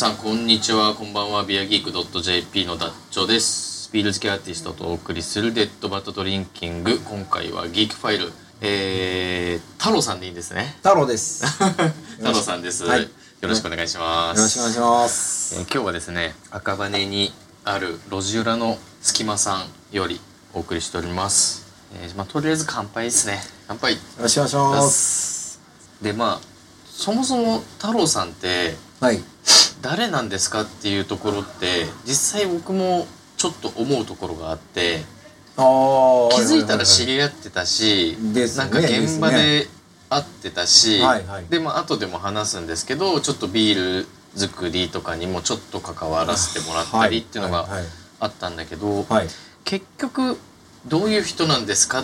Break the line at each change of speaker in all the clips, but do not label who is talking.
さんこんにちは、こんばんは。ビアギーク .jp のダッチョです。ビール好きアーティストとお送りするデッドバッドドリンキング。今回はギークファイル、太郎さんでいいんですね。
太郎です
太郎さんです、はい、よろしくお願いします。
よろしくお願いします。
今日はですね、赤羽にある路地裏の隙間さんよりお送りしております。とりあえず乾杯ですね。乾杯。よ
ろしくお願いします。
で、そもそも太郎さんって、
はい、
誰なんですかっていうところって実際僕もちょっと思うところがあって、気づいたら知り合ってたし、なんか現場で会ってたし、で後でも話すんですけど、ちょっとビール作りとかにもちょっと関わらせてもらったりっていうのがあったんだけど、結局どういう人なんですかって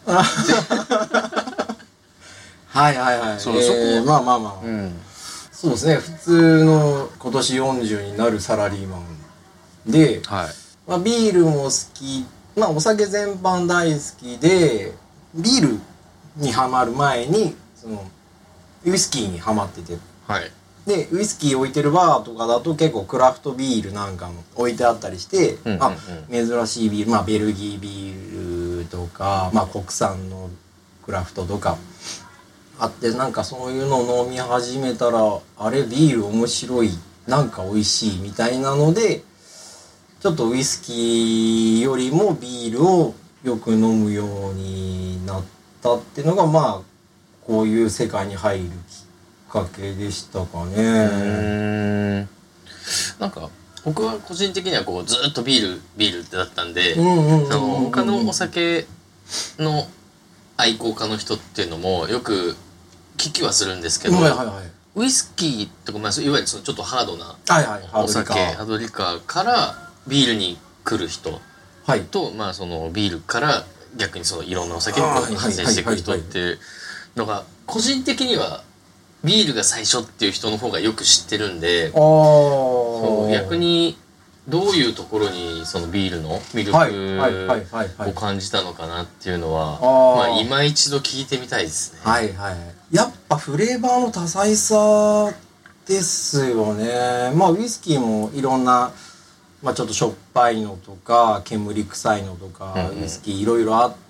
はいはいはい。
そこ
そうですね。普通の今年40になるサラリーマンで、ビールも好き、お酒全般大好きで、ビールにハマる前にウイスキーにハマってて、でウイスキー置いてるバーとかだと結構クラフトビールなんかも置いてあったりして、珍しいビール、ベルギービールとか、国産のクラフトとかあって、なんかそういうのを飲み始めたら、あれビール面白い、なんか美味しいみたいなので、ちょっとウイスキーよりもビールをよく飲むようになったっていうのが、こういう世界に入るきっかけでしたかね。
なんか僕は個人的にはずっとビールってだったんで、他のお酒の愛好家の人っていうのもよく聞きはするんですけど、ウイスキーとか、いわゆるちょっとハードなお酒、ハードリカーからビールに来る人と、そのビールから逆にいろんなお酒に発展していく人っていうのが、個人的にはビールが最初っていう人の方がよく知ってるんで、逆にどういうところにそのビールの魅力を感じたのかなっていうのは、今一度聞いてみたいですね。
やっぱフレーバーの多彩さですよね。ウイスキーもいろんな、ちょっとしょっぱいのとか煙臭いのとか、ウイスキーいろいろあって、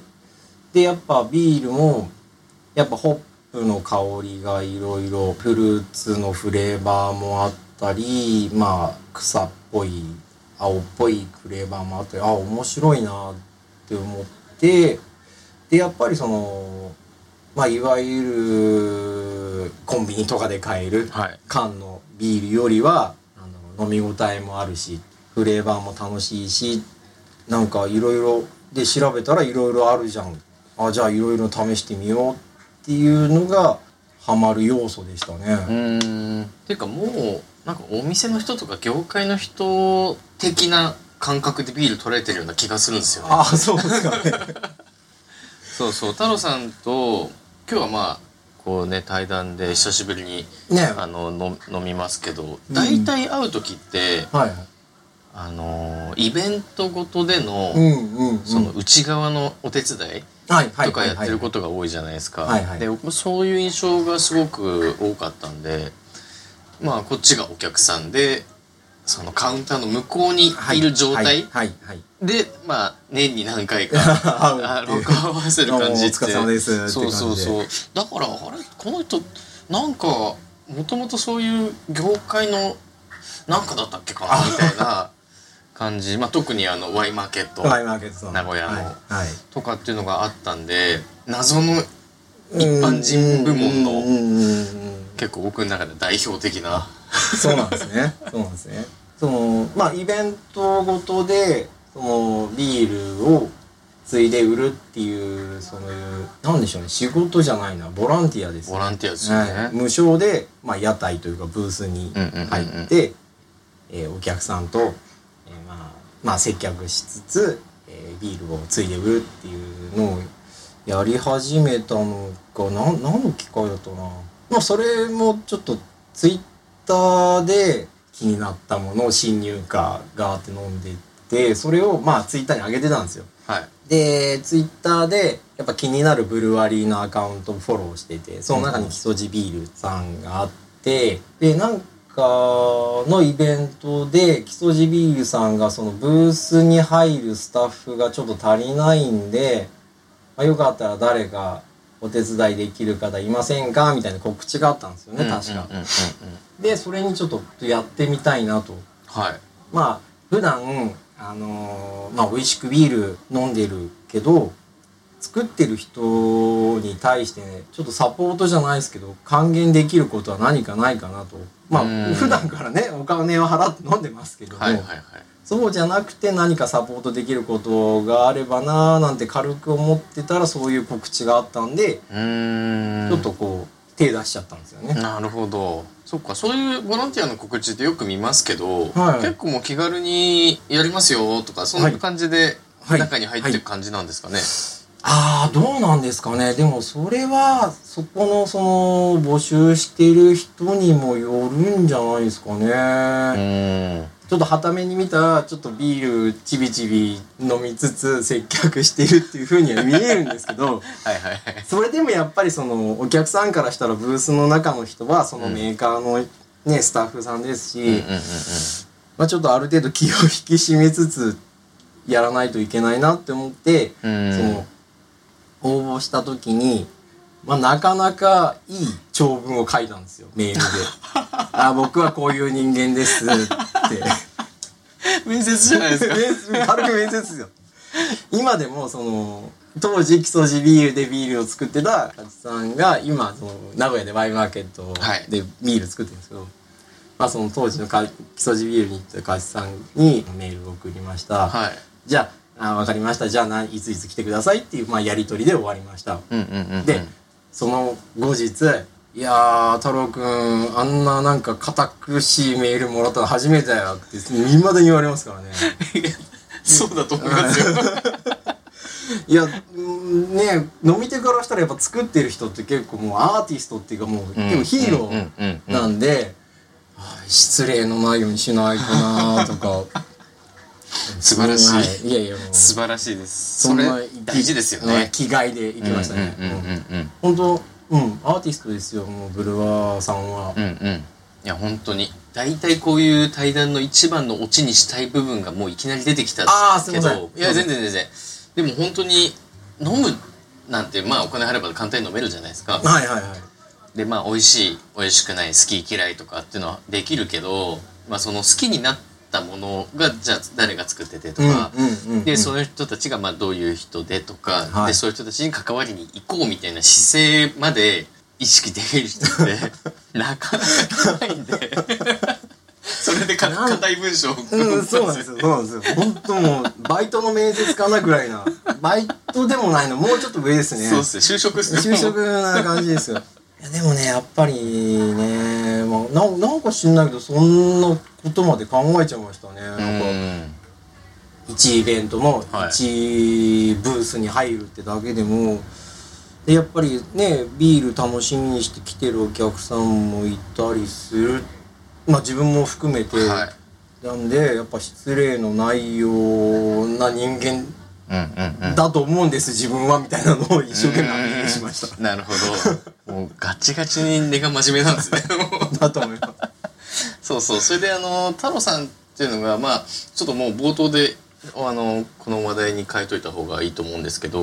でやっぱビールもやっぱホップの香りがいろいろ、フルーツのフレーバーもあったり、草っぽい青っぽいフレーバーもあって、面白いなって思って、でやっぱりいわゆるコンビニとかで買える缶のビールよりは飲み応えもあるし、フレーバーも楽しいし、なんかいろいろで調べたらいろいろあるじゃん、じゃあいろいろ試してみようっていうのがハマる要素でしたね。
っていうか、もうなんかお店の人とか業界の人的な感覚でビール取れてるような気がするんですよね。
そうですかね。
太郎さんと今日は対談で久しぶりに、飲みますけど、大体会う時って、イベントごとでの、その内側のお手伝いとかやってることが多いじゃないですか。で、僕そういう印象がすごく多かったんで、こっちがお客さんでそのカウンターの向こうにいる状態で、年に何回か顔合わせる感じって、
お疲れ様ですって感じで、
だからこの人なんかもともとそういう業界のなんかだったっけかなみたいな感じ、特にワイマーケット名古屋のとかっていうのがあったんで、謎の一般人部門の結構僕の中で代表的な
そうなんですね。イベントごとでビールをついで売るっていう、なんでしょうね、仕事じゃないな、ボランティアですね。
ボランティアですよね。
無償で、屋台というかブースに入って、お客さんと、接客しつつ、ビールをついで売るっていうのをやり始めたのが何の機会だったな。それもちょっとツイッターで気になったものを新入荷ガーって飲んでて、それをツイッターに上げてたんですよ。でツイッターでやっぱ気になるブルワリーのアカウントをフォローしてて、その中に木曽路ビールさんがあって、でなんのイベントで木曽路ビールさんがそのブースに入るスタッフがちょっと足りないんで、よかったら誰かお手伝いできる方いませんかみたいな告知があったんですよね、確か。でそれにちょっとやってみたいなと。
はい。
まあ普段美味しくビール飲んでるけど作ってる人に対してね、ちょっとサポートじゃないですけど還元できることは何かないかなと。普段からねお金を払って飲んでますけども、そうじゃなくて何かサポートできることがあればなーなんて軽く思ってたら、そういう告知があったんで、ちょっとこう手出しちゃったんですよね。
なるほど。そっか、そういうボランティアの告知ってよく見ますけど、結構もう気軽にやりますよとかそんな感じで中に入ってる感じなんですかね。
どうなんですかね。でもそれはそこのその募集してる人にもよるんじゃないですかね。ちょっと傍目に見たらちょっとビールちびちび飲みつつ接客してるっていう風には見えるんですけどそれでもやっぱりそのお客さんからしたらブースの中の人はそのメーカーのねスタッフさんですし、ちょっとある程度気を引き締めつつやらないといけないなって思って、その応募した時に、なかなかいい長文を書いたんですよ、メールで。僕はこういう人間ですって
面接じゃないですか。
軽く面接ですよ。今でもその当時木曽路ビールでビールを作ってた勝さんが今その名古屋でワインマーケットでビール作ってるんですけど、その当時の木曽路ビールに行った勝さんにメールを送りました。じゃあ分かりました、じゃあいついつ来てくださいっていうやり取りで終わりました。でその後日、いやー太郎くんあんななんか堅苦しいメールもらったの初めてだよって未だに言われますからね。
そうだと思いますよ。
いやね、飲み手からしたらやっぱ作ってる人って結構もうアーティストっていうかもう結構ヒーローなんで、失礼のないようにしないとなとか。
素晴らしい。
いやいやもう
素晴らしいです。それ大事ですよね。
気概で行きましたね。本当アーティストですよ、もうブルワーさんは。
いや本当に大体こういう対談の一番のオチにしたい部分がもういきなり出てきたけど、いや全然でも本当に飲むなんてお金払えば簡単に飲めるじゃないですか。で美味しい美味しくない好き嫌いとかっていうのはできるけど、その好きになったものがじゃあ誰が作っててとかで、その人たちがどういう人でとかで、そういう人たちに関わりに行こうみたいな姿勢まで意識できる人ってなかなかいないんでそれで硬い文章を
そうなんですよ本当もうバイトの面接かなぐらいな、バイトでもないの、もうちょっと上ですね。
そうですね、就職です
ね。就職な感じですよ。いやでもねやっぱりね、なんか知んないけどそんなことまで考えちゃいましたね。なんか1イベントの1ブースに入るってだけでも、でやっぱりねビール楽しみにして来てるお客さんもいたりする、自分も含めて、なんでやっぱ失礼のないような人間だと思うんです、自分はみたいなのを一生懸命アピールしました。
なるほど。もうガチガチに根が真面目なんですね。
だと思います。
それで太郎さんっていうのがちょっともう冒頭でこの話題に変えといた方がいいと思うんですけど、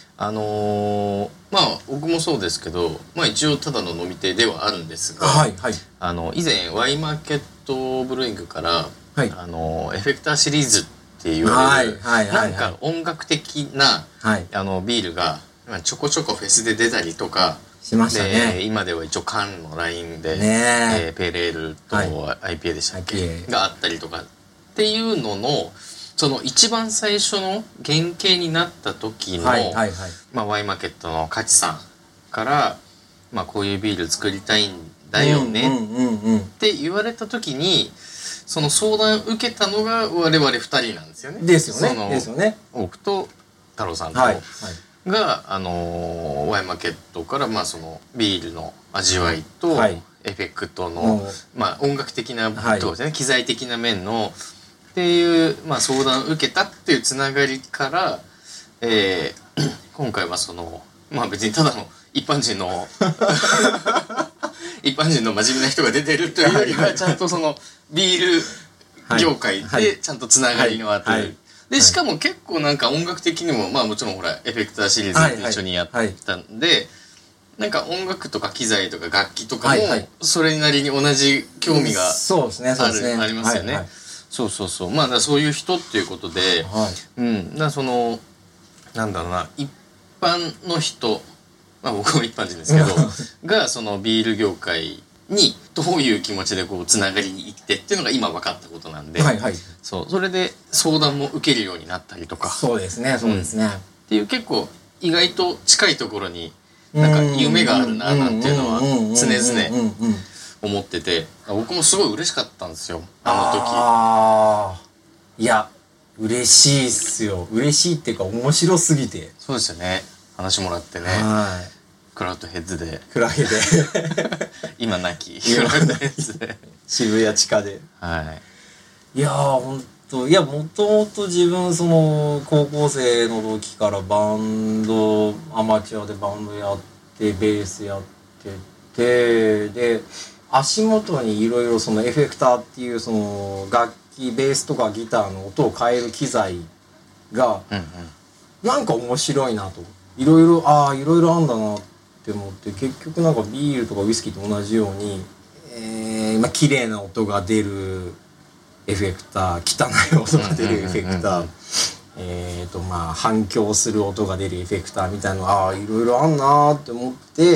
僕もそうですけど、一応ただの飲み手ではあるんですが、以前ワインマーケットブルーイングから、エフェクターシリーズって言われるなんか音楽的なビールがちょこちょこフェスで出たりとか
しましたね。
今では一応缶のラインで、ペールエールと IPA でしたっけがあったりとかっていうののその一番最初の原型になった時のワインマーケットのカチさんからこういうビール作りたいんだよねって言われた時に、その相談受けたのが我々2人なんですよね。
ですよね。
僕と太郎さんと、がワインマーケットからそのビールの味わいとエフェクトの音楽的なところですね、機材的な面のっていう相談を受けたっていうつながりから、今回はその別にただの一般人の一般人の真面目な人が出てるというよりはちゃんとそのビール業界でちゃんとつながりのあって、でしかも結構なんか音楽的にもまあもちろんほらエフェクターシリーズと一緒にやったんで、なんか音楽とか機材とか楽器とかもそれなりに同じ興味がありますよね。そうそうそう、まあだからそういう人っていうことで、だからそのなんだろうな、一般の人、まあ僕も一般人ですけどがそのビール業界にどういう気持ちでこうつながりに行ってっていうのが今分かったことなんで、それで相談も受けるようになったりとか、
そうですね
っていう結構意外と近いところになんか夢があるななんていうのは常々思ってて、僕もすごい嬉しかったんですよ、あの
時。いや嬉しいっすよ。嬉しいっていうか面白すぎて。
そうですよね、話もらってね。クラウドヘッズで今なきクラウドヘッズで
渋谷地下で、いや本当、いやもともと自分その高校生の時からバンド、アマチュアでバンドやってベースやってて、で足元にいろいろそのエフェクターっていうその楽器、ベースとかギターの音を変える機材がなんか面白いなと、いろいろあんだなって思って、結局なんかビールとかウイスキーと同じように、綺麗な音が出るエフェクター、汚い音が出るエフェクター、反響する音が出るエフェクターみたいなのいろいろあんなって思って、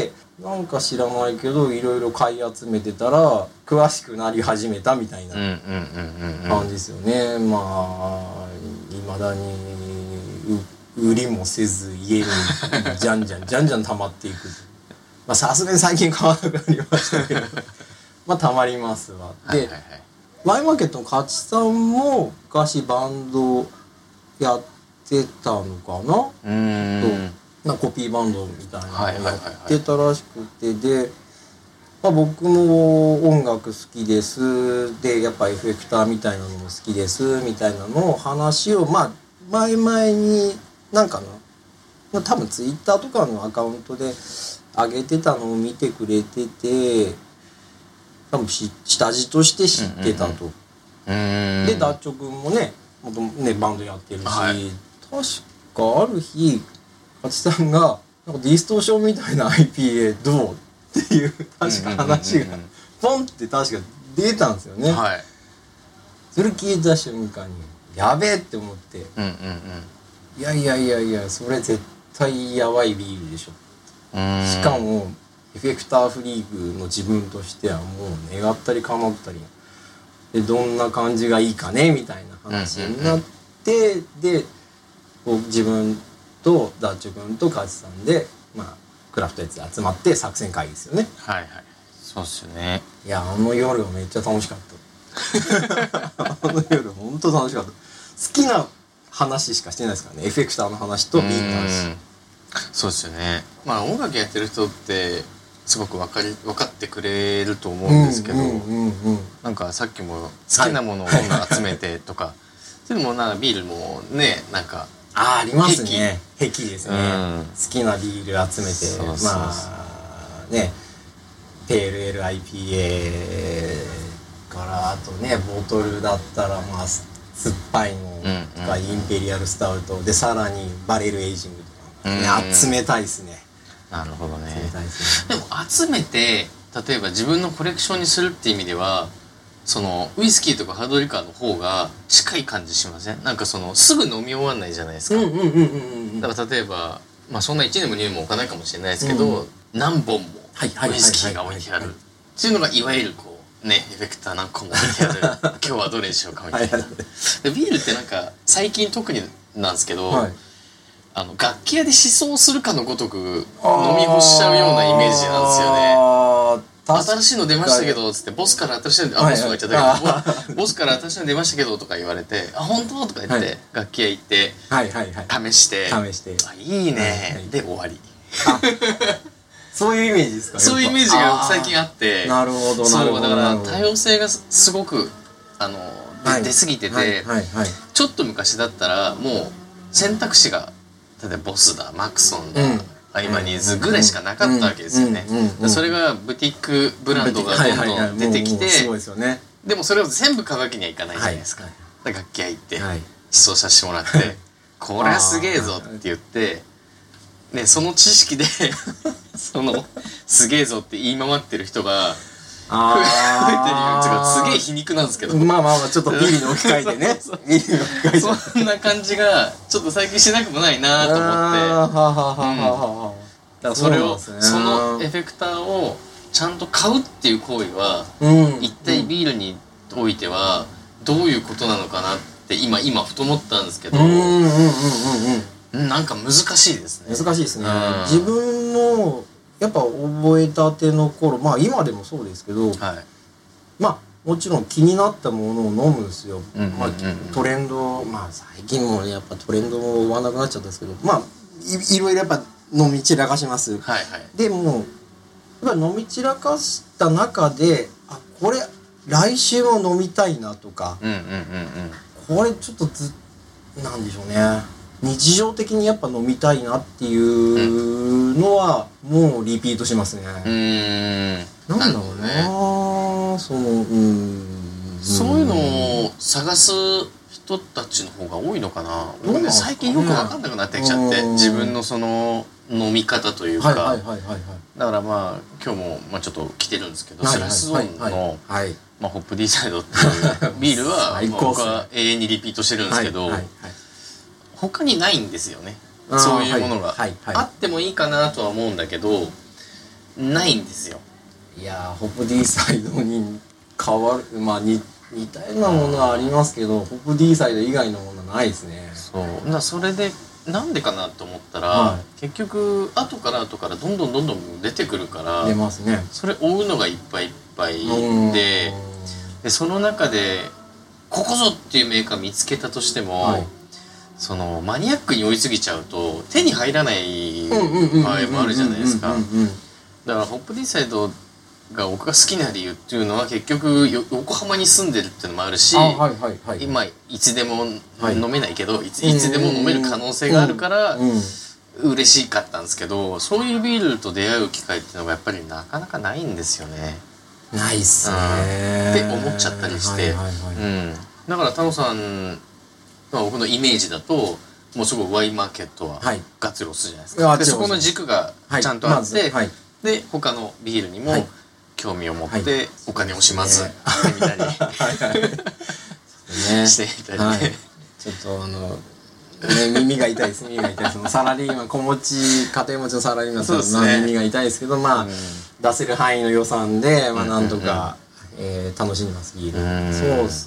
なんか知らないけどいろいろ買い集めてたら詳しくなり始めたみたいな感じですよね。まあ未だに売りもせず家にじゃんじゃん溜まっていく。まあさすがに最近買わなくなりましたけどまあ溜まりますわ。で、ワイマーケットの勝さんも昔バンドやってたのかな。なんかコピーバンドみたいなのをやってたらしくて、で、まあ、僕も音楽好きですで、やっぱエフェクターみたいなのも好きですみたいなのを話をまあ前々になんかな、多分ツイッターとかのアカウントで上げてたのを見てくれてて、多分下地として知ってたと。でダッチョ君もね、元ねバンドやってるし、確かある日勝さんがなんかディストーションみたいな IPA どうっていう確か話がポンって確か出たんですよね。それ聞いた瞬間にやべえって思って、いやそれ絶対やばいビールでしょ。しかもエフェクターフリークの自分としてはもう願ったり叶ったりで、どんな感じがいいかねみたいな話になって、でこう自分とダッチョ君と勝さんで、まあクラフトやつで集まって作戦会議ですよね。
そうっすよね。
いやあの夜はめっちゃ楽しかったあの夜本当楽しかった。好きな話しかしてないですからね、エフェクターの話とビートの話。
そうですよね。まあ音楽やってる人ってすごく分かってくれると思うんですけど、なんかさっきも好きなものを集めてとか、そういうのもなんかビールもね、なんか
ありますね。壁ですね。好きなビール集めて、まあね、ペールエール IPA からあとね、ボトルだったらまあ酸っぱいのとかインペリアルスタウトで、さらにバレルエイジングとかね、集めたいですね。
なるほどね。でも集めて例えば自分のコレクションにするっていう意味では、そのウイスキーとかハードリカーの方が近い感じしません？なんかそのすぐ飲み終わんないじゃないですか。だから例えば、まあそんな1年も2年も置かないかもしれないですけど、何本もウイスキーが置いてあるっていうのがいわゆるこうね、エフェクター何個も置いてある今日はどれにしようかみたいな。でビールってなんか最近特になんですけど、楽器屋で思想するかのごとく飲み干しちゃうようなイメージなんですよね。新しいの出ましたけどつってボスから新しいのボスが言っちゃったけどボスから新しいの出ましたけどとか言われて、本当とか言って楽器屋行って試していいねで終わり。
そういうイメージですか？
そういうイメージが最近あって、
なるほど。
そうだから多様性がすごく出過ぎてて、ちょっと昔だったらもう選択肢が例えばボスだ、マクソンだ、 アイバニーズぐらいしかなかったわけですよね。それがブティックブランドがどんどん出てきて、でもそれを全部買うわけにはいかないじゃないですか。楽器屋行って試奏させてもらってこれはすげえぞって言って、ね、その知識でそのすげえぞって言い回ってる人が増えてるよ。すげえ皮肉なんですけど、
まあちょっとビリに置き換えてねビリに置き換えて
そんな感じがちょっと最近しなくもないなと思って、だからそれをそのエフェクターをちゃんと買うっていう行為は、一体ビールにおいてはどういうことなのかなって今ふと思ったんですけど、なんか難しいですね。
難しいですね。自分のやっぱ覚えたての頃、まあ今でもそうですけど、まあもちろん気になったものを飲むんですよ。トレンド、まあ最近もねやっぱトレンドも追わなくなっちゃったんですけど、まあいろいろやっぱ飲み散らかします。でもやっぱ飲み散らかした中で、あ、これ来週も飲みたいなとか、これちょっとなんでしょうね、日常的にやっぱ飲みたいなっていうのはもうリピートしますね。なんだろうね、そう
いうのを探す人たちの方が多いのかな。僕ね最近よく分かんなくなってきちゃって、自分のその飲み方というか、だからまあ今日もちょっと来てるんですけど、スラスゾーンのホップディサイドっていうビールは僕は永遠にリピートしてるんですけど、他にないんですよね、そういうものが。あってもいいかなとは思うんだけどないんですよ。
いやホップディサイドに変わる、まあ似たようなものはありますけど、ホップディサイド以外のものはないですね。
それでなんでかなと思ったら、結局後からどんどん出てくるから、
出ますね。
それ追うのがいっぱいいっぱいで、その中でここぞっていうメーカー見つけたとしても、そのマニアックに追いすぎちゃうと手に入らない場合もあるじゃないですか。だからホップディサイドが僕が好きな理由っていうのは結局横浜に住んでるっていうのもあるし、今いつでも飲めないけどいつでも飲める可能性があるから嬉しかったんですけど、そういうビールと出会う機会っていうのがやっぱりなかなかないんですよね。
ないっすね
って思っちゃったりして、だからタノさん、僕のイメージだともうすごいワインマーケットはガツリ押すじゃないですか。でそこの軸がちゃんとあって、で他のビールにも興味を持ってお金をしますってみたりしてみたりね。
ちょっと耳が痛いです。サラリーマン家庭持ちのサラリーマンさんの耳が痛いですけど、まあ出せる範囲の予算でなんとか楽しんでますビール。そうです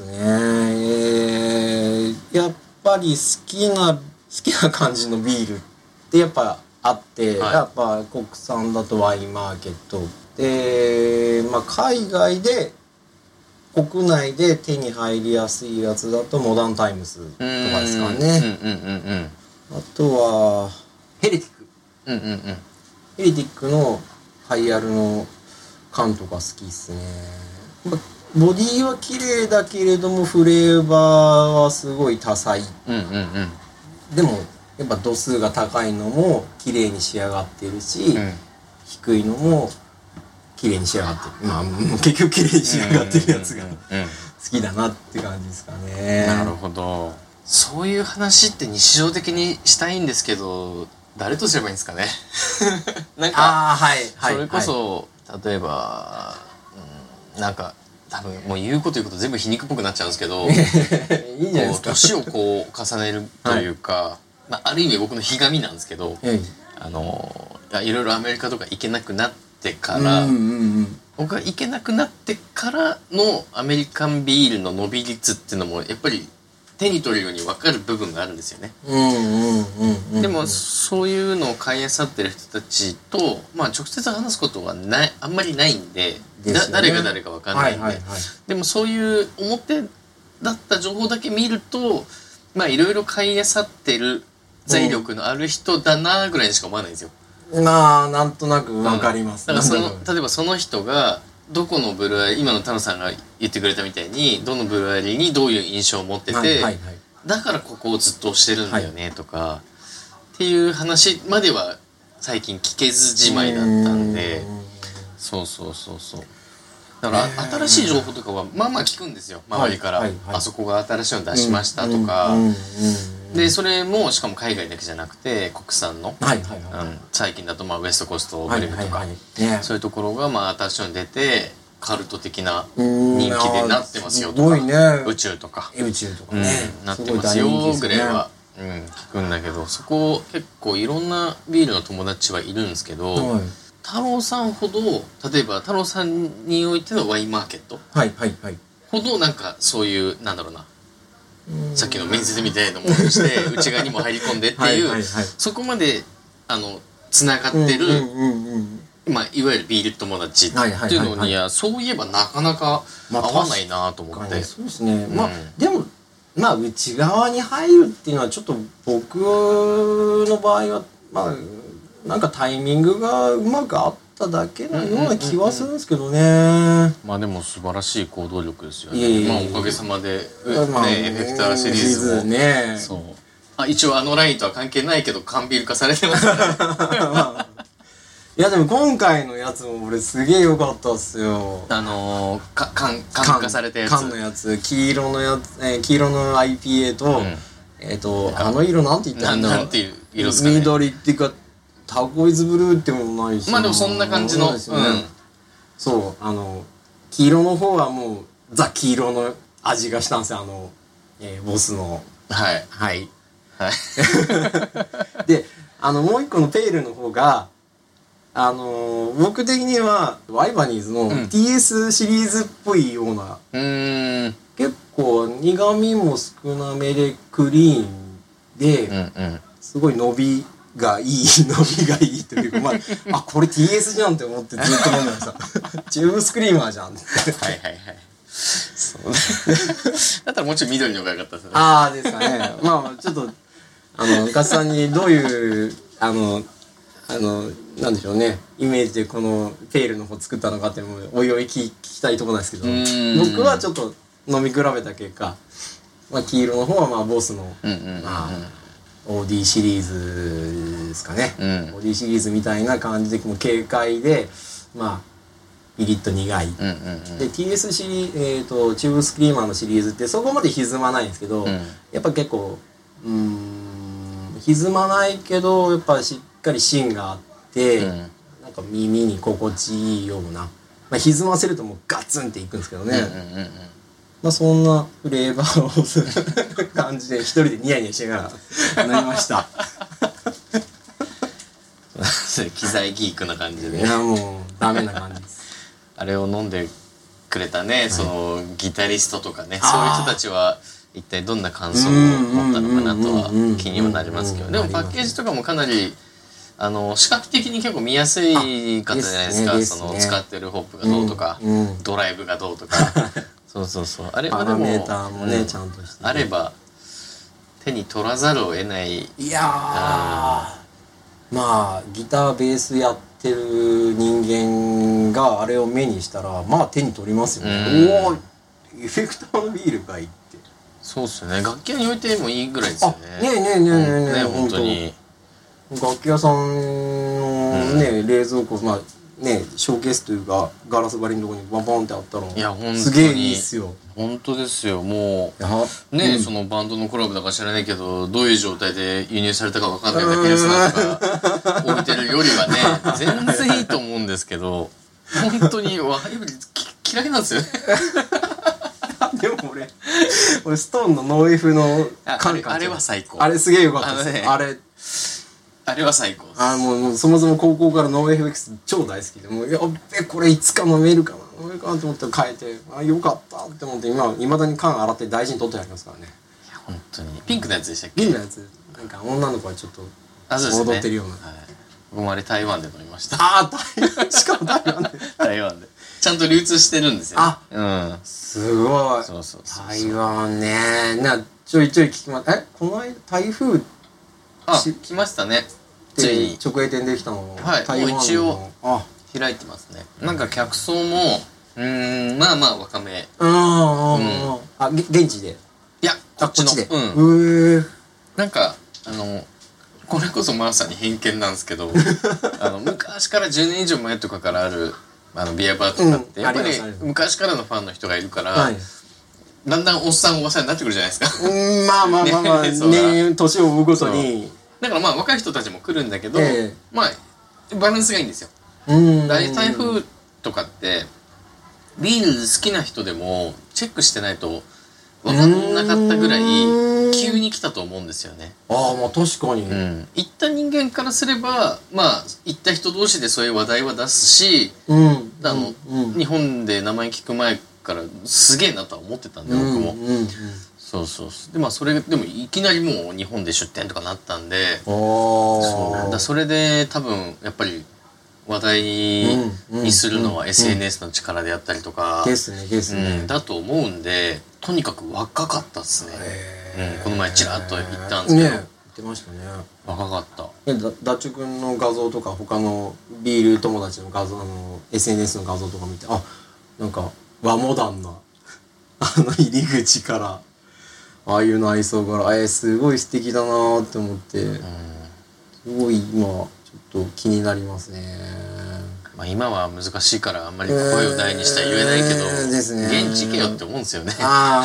ね。やっぱり好きな感じのビールってやっぱあって、やっぱ国産だとワインマーケットで、まあ海外で国内で手に入りやすいやつだとモダンタイムスとかですかね。あとはヘレティック。ヘレティックのハイアルの缶とか好きっすね。ボディは綺麗だけれどもフレーバーはすごい多彩。でもやっぱ度数が高いのも綺麗に仕上がってるし、低いのも綺麗に仕上がってる。まあ結局綺麗に仕上がってるやつが好きだなって感じですかね。
なるほど。そういう話って日常的にしたいんですけど、誰とすればいいんですかね。なんかそれこそ例えばなんか多分もう言うこと全部皮肉っぽくなっちゃうんですけど、
いいじゃないですか。
年をこう重ねるというか、ある意味僕のひがみなんですけど、いろいろアメリカとか行けなくなってから、僕が行けなくなってからのアメリカンビールの伸び率っていうのもやっぱり手に取るように分かる部分があるんですよね。でもそういうのを買い漁ってる人たちと、直接話すことはあんまりないんで、誰が誰か分かんないんで、でもそういう表だった情報だけ見るといろいろ買い漁ってる財力のある人だなぐらいにしか思わないんですよ。
なんとなく分かります。
だから例えばその人がどこのブルワリー、今のタノさんが言ってくれたみたいにどのブルワリーにどういう印象を持ってて、だからここをずっとしてるんだよねとかっていう話までは最近聞けずじまいだったんで、そうだから新しい情報とかはまあまあ聞くんですよ、周りから、あそこが新しいの出しましたとか、でそれもしかも海外だけじゃなくて国産の、最近だとまあウエストコーストブレグとか、そういうところがまあ新しいの出てカルト的な人気でなってますよとか、宇宙とかね、なってますよぐらいは聞くんだけど、そこ結構いろんなビールの友達はいるんですけど、太郎さんほど例えば太郎さんにおいてのワインマーケットほどなんかそういうなんだろうな、さっきの面接みたいなものをして内側にも入り込んでっていうそこまでつながってるまあいわゆるビール友達っていうのにはそういえばなかなか合わないなと思って。
そうですね。まあでもまあ内側に入るっていうのはちょっと僕の場合はまあなんかタイミングがうまくあっただけのような気はするんですけどね。
まあでも素晴らしい行動力ですよね。まあおかげさまでねエフェクターシリーズもね、そう一応ラインとは関係ないけど缶ビール化されてますからね。
いやでも今回のやつも俺すげえ良かったっすよ。
缶化されたやつ。
缶のやつ、黄色の IPA と、色なんて言ったんだろう。
なんていう色ですかね。
緑っていうかタコイズブルーってもないし。
まあでもそんな感じの。
そう黄色の方はもうザ黄色の味がしたんですよ、ボスの。はい。でもう一個のペールの方が僕的にはワイバニーズの TS シリーズっぽいような、結構苦味も少なめでクリーンで、すごい伸びがいいというか、まあこれ TS じゃんって思ってずっと飲んでました。チューブスクリーマーじゃんって。
そうだったらもうちょい緑の方が良かったですね。
ああですかね。まあちょっとガツさんにどういうなんでしょうね、イメージでこのペールの方作ったのかっていうのもおいおい聞きたいところなんですけど、僕はちょっと飲み比べた結果、まあ、黄色の方はまあボスの、まあ、OD シリーズですかね、OD シリーズみたいな感じでもう軽快でまあピリッと苦い、で TS シリチューブスクリーマーのシリーズってそこまで歪まないんですけど、やっぱ結構歪まないけどやっぱしっかり芯があって、なんか耳に心地いいような、まあ、歪ませるともうガツンっていくんですけどね、まあそんなフレーバーをする感じで一人でニヤニヤしながら飲みました。
機材ギークな感じで。
いやもうダメな感じです。
あれを飲んでくれたね、そのギタリストとかね、そういう人たちは一体どんな感想を持ったのかなとは気にはなりますけど、でもパッケージとかもかなり視覚的に結構見やすいかったじゃないですか。その使ってるホップがどうとか、ドライブがどうとか、そうあれはでも
パラメーターもねちゃんとして
あれば手に取らざるを得ない。
いやまあギターベースやってる人間があれを目にしたらまあ手に取りますよね。おおエフェクターのビールかいって。
そうっすよね。楽器屋に置いてもいいぐらいですよね。
ね
本当に
楽器屋さんのね、冷蔵庫まあねショーケースというかガラス張りのところにバンバンってあったら、
いや本当に
すげえいいっすよ。
本当ですよ。もうね、そのバンドのコラボだか知らないけどどういう状態で輸入されたかわかんないだけですなんか置いてるよりはね全然いいと思うんですけど、本当にワイブリ嫌いなんですよね。
でも俺ストーンのノーエフの
あれは最高。
あれすげえ良かったです。
あれは最高です。
もうそもそも高校からノー FX 超大好きで、もうやっべこれいつか飲めるかなと思って変えて、よかったって思っていまだに缶洗って大事に取ってありますからね。
いや本当にピンクのやつでしたっけ？
ピンクのやつなんか女の子はちょっと踊ってるような。
僕もあれ台湾で飲みました。
しかも
台湾でちゃんと流通してるんですよ。
すごい。台湾ねちょいちょい聞きます。この間台風
来ましたね。
ついに直営店できたの。
もう一応開いてますね。なんか客層もまあまあ若め。現地で。 いやこっちの。なんかこれこそまさに偏見なんですけど昔から10年以上前とかからあるビアバーとかってやっぱり昔からのファンの人がいるから、はい、だんだんおっさんおばさんになってくるじゃないですか。
まあまあまあまあね、年を追うごとに
だからまあ若い人たちも来るんだけど、まあバランスがいいんですよ。台風とかってビール好きな人でもチェックしてないと分かんなかったぐらい急に来たと思うんですよね。
ああまあ確かに、
行った人間からすればまあ行った人同士でそういう話題は出すし、日本で名前聞く前からすげえなとは思ってたんで、僕も。そうそうでまあそれでもいきなりもう日本で出店とかなったんで、それで多分やっぱり話題にするのは SNS の力であったりとかだと思うんで、とにかく若かったっすね。この前ちらっと言ったんですけど、言
ってましたね。
若かった。
ダッチョ君の画像とか他のビール友達の画像SNS の画像とか見て、あ、なんか和モダンな入り口からああいう内装からすごい素敵だなって思って、すごい今ちょっと気になりますね。
まあ今は難しいからあんまり声を大にしたら言えないけど、現地行けよって思うんですよね。ま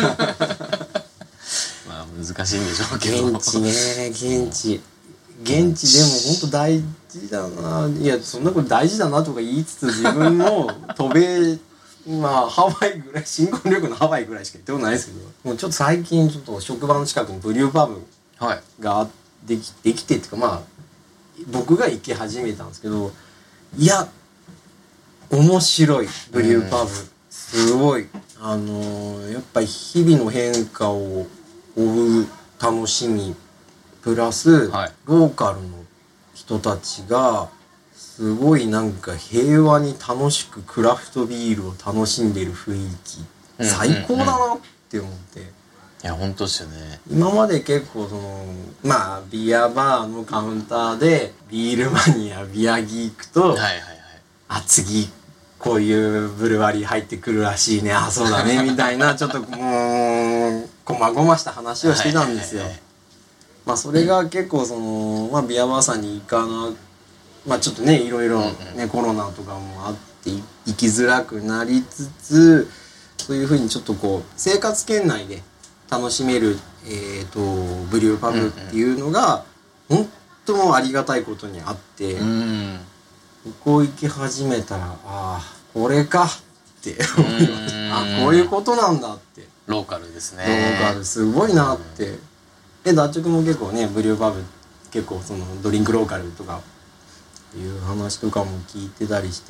あ難しいんでしょうけど。
現地ね、現地でも本当大事だな。いやそんなこと大事だなとか言いつつ、自分も渡米まあハワイぐらい、新婚旅行のハワイぐらいしか行ったことないですけど、もうちょっと最近ちょっと職場の近くにブリューパブができてっていうか、まあ僕が行き始めたんですけど、いや面白いブリューパブ、すごいやっぱり日々の変化を追う楽しみプラス、ローカルの人たちがすごいなんか平和に楽しくクラフトビールを楽しんでる雰囲気、最高だなって思って。
いや本当ですよね。
今まで結構まあビアバーのカウンターでビールマニアビアギークと、次こういうブルワリー入ってくるらしいね、あそうだねみたいなちょっともうこまごました話をしてたんですよ。まあそれが結構まあビアバーさんに行かな、まあちょっとねいろいろねコロナとかもあって行きづらくなりつつ、そういうふうにちょっとこう生活圏内で楽しめるブリューパブっていうのが本当もありがたいことにあって、ここ行き始めたらこれかって思いました。こういうことなんだって。
ローカルですね。
ローカルすごいなって。ダッチョ君も結構ねブリューパブ結構ドリンクローカルとかいう話とかも聞いてたりして、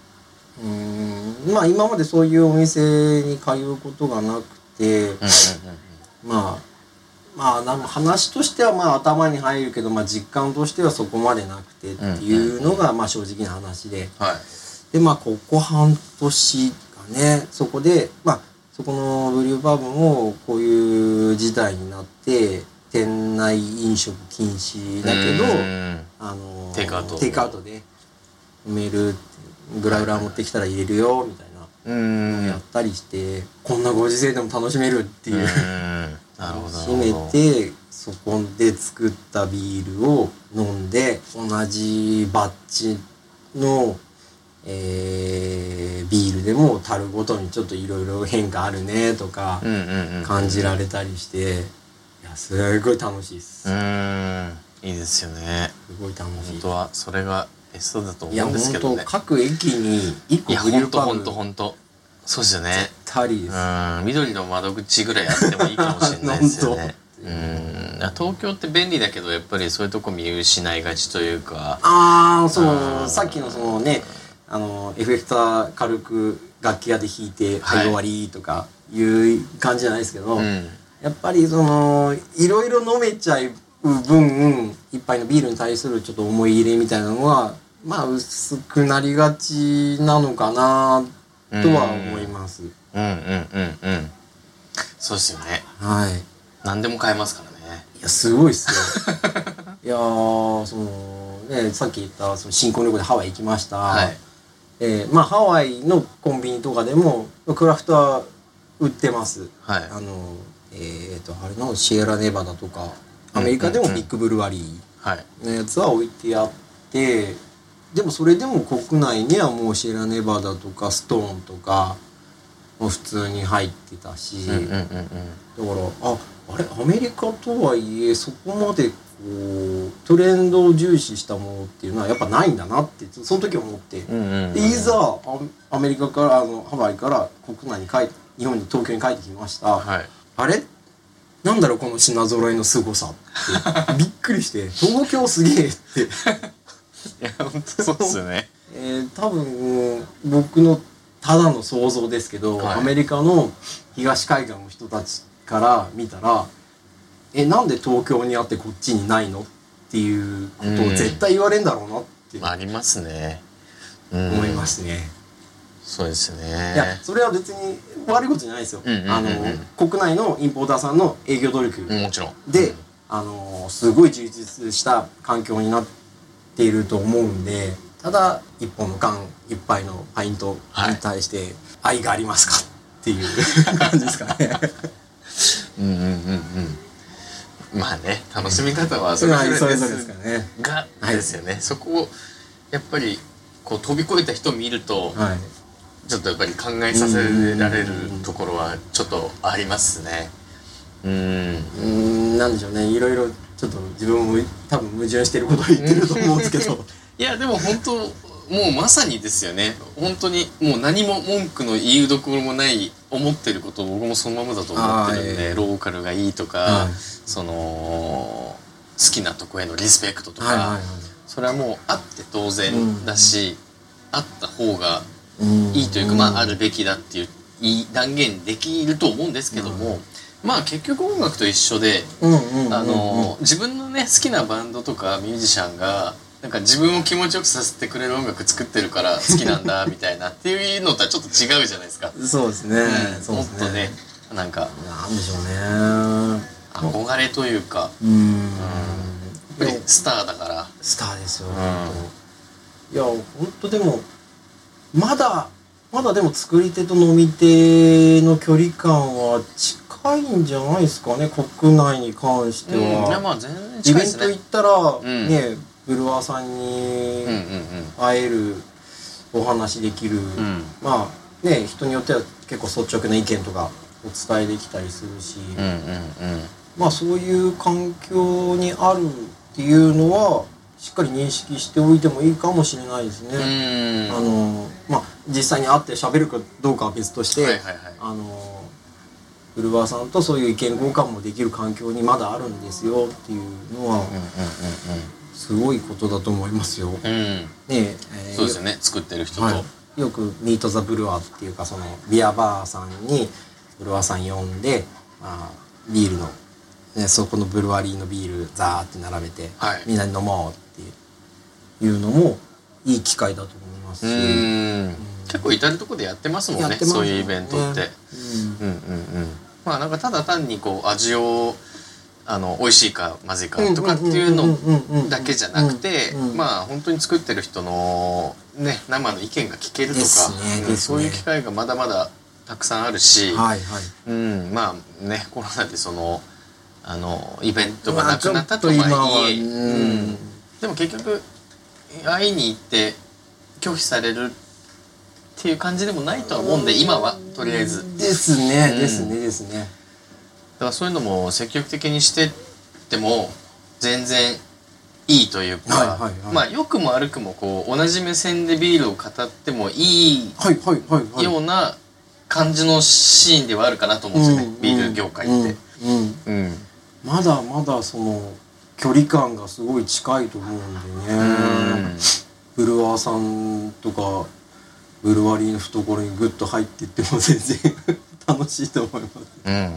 まあ今までそういうお店に通うことがなくて、まあ話としてはまあ頭に入るけど、まあ実感としてはそこまでなくてっていうのがまあ正直な話で、でまあここ半年がね、そこでまあそこのブリューパブもこういう事態になって店内飲食禁止だけど
テイクアウト
で埋める、グラウラー持ってきたら入れるよみたいなやったりして、こんなご時世でも楽しめるっていう初めてそこで作ったビールを飲んで、同じバッジのビールでも樽ごとにちょっといろいろ変化あるねとか感じられたりして、いやすごい楽しいです。
いいですよね。
すごい楽しい。
本当はそれがベストだと思うんですけどね。
いや本当各駅に1個ブリューパブ、
本当そうですよね。
絶対いいです。
緑の窓口ぐらいあってもいいかもしれないですよね。東京って便利だけどやっぱりそういうとこ見失いがちというか。
さっきのねエフェクター軽く楽器屋で弾いて終わりとかいう感じじゃないですけど、やっぱりいろいろ飲めちゃう分一杯のビールに対するちょっと思い入れみたいなのはまあ薄くなりがちなのかなとは思います。
そうですよね。何でも買えますからね。
いやすごいっすよ。いやさっき言った新婚旅行でハワイ行きました。まあハワイのコンビニとかでもクラフトは売ってます。あれのシエラネバダとかアメリカでもビッグブルワリーのやつは置いてあって、でもそれでも国内にはもうシェラネバダとかストーンとかもう普通に入ってたし、だからあれアメリカとはいえそこまでこうトレンドを重視したものっていうのはやっぱないんだなってその時思って、でいざアメリカからハワイから国内に日本に東京に帰ってきました、あれなんだろうこの品揃いの凄さってびっくりして東京すげえって
いや本当そうですよね
多分僕のただの想像ですけど、アメリカの東海岸の人たちから見たらなんで東京にあってこっちにないのっていうことを絶対言われるんだろうなって
ありますね
思いますね。
そうですね。
いやそれは別に悪いことじゃないですよ。国内のインポーターさんの営業努力
もちろん
で、すごい充実した環境になっていると思うんで、ただ一本の缶一杯のパイントに対して愛がありますかっていう感じですかね。
まあね楽しみ方はそれぞれです
ね。
がですよね。そこをやっぱりこう飛び越えた人を見ると、ちょっとやっぱり考えさせられるところはちょっとありますね。
なんでしょうね。いろいろちょっと自分も多分矛盾してることを言ってると思うんですけど。
いやでも本当もうまさにですよね。本当にもう何も文句の言うどころもない思ってることを僕もそのままだと思ってるんで、ローカルがいいとか、その好きなとこへのリスペクトとか、それはもうあって当然だし、あった方がいいというか、まああるべきだっていう断言できると思うんですけども、まあ結局音楽と一緒で、自分のね好きなバンドとかミュージシャンがなんか自分を気持ちよくさせてくれる音楽作ってるから好きなんだみたいなっていうのとはちょっと違うじゃないですか。
そうですね。
もっとねなんか
なんでしょうね。
憧れというか、やっぱりスターだから。
スターですよ。いや本当でもまだでも作り手と飲み手の距離感は近いんじゃないですかね、国内に関しては。
いやまあ全然近いですね。
イベント行ったらね、ブルワーさんに会える、お話できる、まあね人によっては結構率直な意見とかお伝えできたりするし、まあそういう環境にあるっていうのはしっかり認識しておいてもいいかもしれないですね。まあ実際に会って喋るかどうかは別として、ブルワーさんとそういう意見交換もできる環境にまだあるんですよっていうのはすごいことだと思いますよ。
そうですよね、作ってる人と。
よくミート・ザ・ブルワーっていうか、そのビアバーさんにブルワーさん呼んで、ビールの、そこのブルワリーのビールザーって並べて、みんなに飲もうっていうのもいい機会だと思いますし、
結構至るところでやってますもんね、そういうイベントって。まあなんかただ単にこう味を美味しいかまずいかとかっていうのだけじゃなくて、まあ本当に作ってる人のね生の意見が聞けるとか、そういう機会がまだまだたくさんあるし、まあねコロナでそのイベントがなくなったとはいえ、でも結局会いに行って拒否されるっていう感じでもないとは思うんで、今はとりあえず
ですね。
だからそういうのも積極的にしてっても全然いいというか、まあ良くも悪くもこう同じ目線でビールを語ってもいいような感じのシーンではあるかなと思うんですよね、ビール業界って。
まだまだその距離感がすごい近いと思うんでね。ブルワーさんとかブルワリーの懐にグッと入っていっても全然楽しいと思います。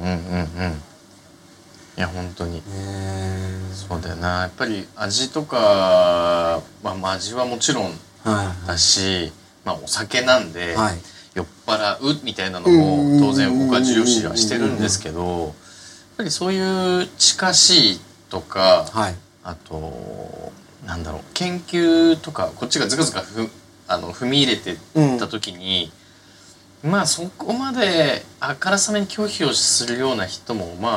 いや本当にそうだよな。やっぱり味とか、まあ味はもちろんだし、まあお酒なんで酔っ払うみたいなのも当然僕は重要視はしてるんですけど、やっぱりそういう近しいとか、あとなんだろう、研究とかこっちがずかずか踏み入れてった時に、まあそこまであからさまに拒否をするような人もまあ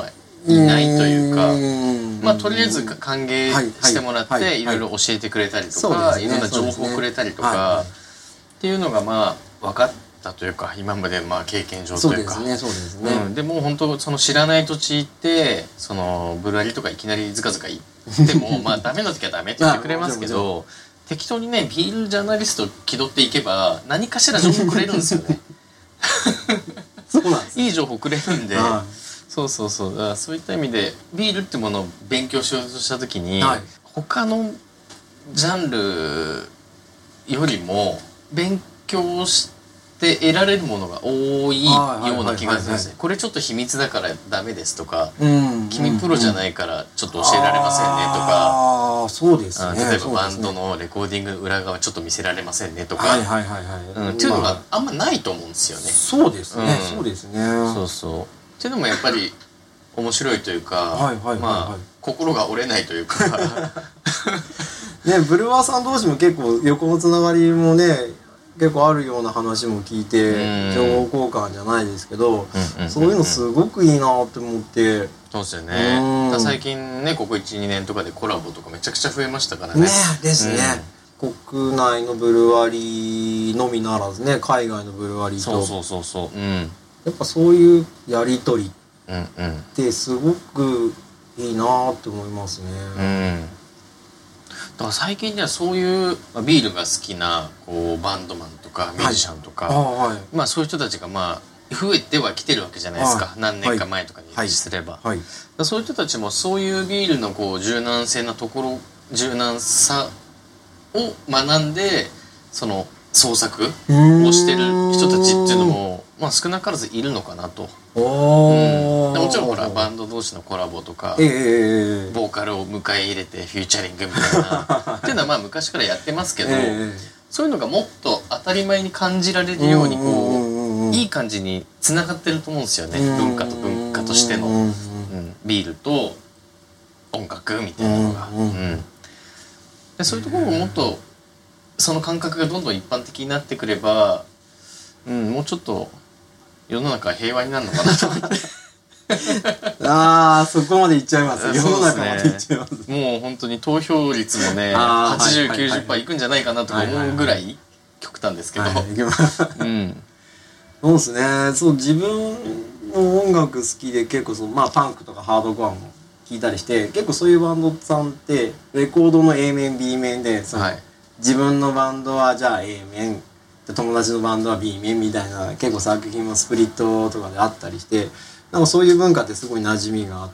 いないというか、まあとりあえず歓迎してもらっていろいろ教えてくれたりとか、いろんな情報をくれたりとかっていうのがまあ分かったというか、今までまあ経験上というか、
そうですね。
でも本当その知らない土地行ってそのブルワリとかいきなりズカズカ行ってもまあダメな時はダメって言ってくれますけど、適当にねビールジャーナリスト気取っていけば何かしら情報くれるんですよね。
そうなんです。
いい情報くれるんで、そうそうそう、だからそういった意味でビールってものを勉強しようとした時に、他のジャンルよりも勉強して得られるものが多いような気がするんですね。これちょっと秘密だからダメですとか、君プロじゃないからちょっと教えられませんねとか、
そうですね。
例えばバンドのレコーディングの裏側ちょっと見せられませんねとか、っていうのがあんまないと思うんですよね。
そうですね。そうですね。
そうそう。っていうのもやっぱり面白いというか、まあ心が折れないというか
ね、ブルワーさん同士も結構横のつながりもね結構あるような話も聞いて、情報交換じゃないですけど、そういうのすごくいいなって思って。
そうですよね。最近ねここ 1,2 年とかでコラボとかめちゃくちゃ増えましたからね。
ねですね。国内のブルワリのみならずね、海外のブルワリと
そう、
やっぱそういうやり取りってすごくいいなって思いますね。
だから最近ではそういうビールが好きなこうバンドマンとかミュージシャンとか、まあそういう人たちがまあ増えてはきてるわけじゃないですか。何年か前とかにすれば、そういう人たちもそういうビールのこう柔軟さを学んでその創作をしてる人たちっていうのもまあ少なからずいるのかなと。もちろんほらバンド同士のコラボとか、ボーカルを迎え入れてフューチャリングみたいなっていうのはまあ昔からやってますけど、そういうのがもっと当たり前に感じられるようにこういい感じにつながってると思うんですよね。文化と文化としての、ビールと音楽みたいなのが、でそういうところをもっとその感覚がどんどん一般的になってくれば、もうちょっと世の中平和になるのかなと思って
そこまでいっちゃいます。世の中までいっちゃいます。
もう本当に投票率もね 80-90% いくんじゃないかなとか思うぐらい極端ですけど、
そうですね。そう、自分も音楽好きで結構まあパンクとかハードコアも聞いたりして、結構そういうバンドさんってレコードの A 面 B 面で自分のバンドはじゃあ A 面、友達のバンドは B 面みたいな結構作品もスプリットとかであったりして、なんかそういう文化ってすごい馴染みがあって、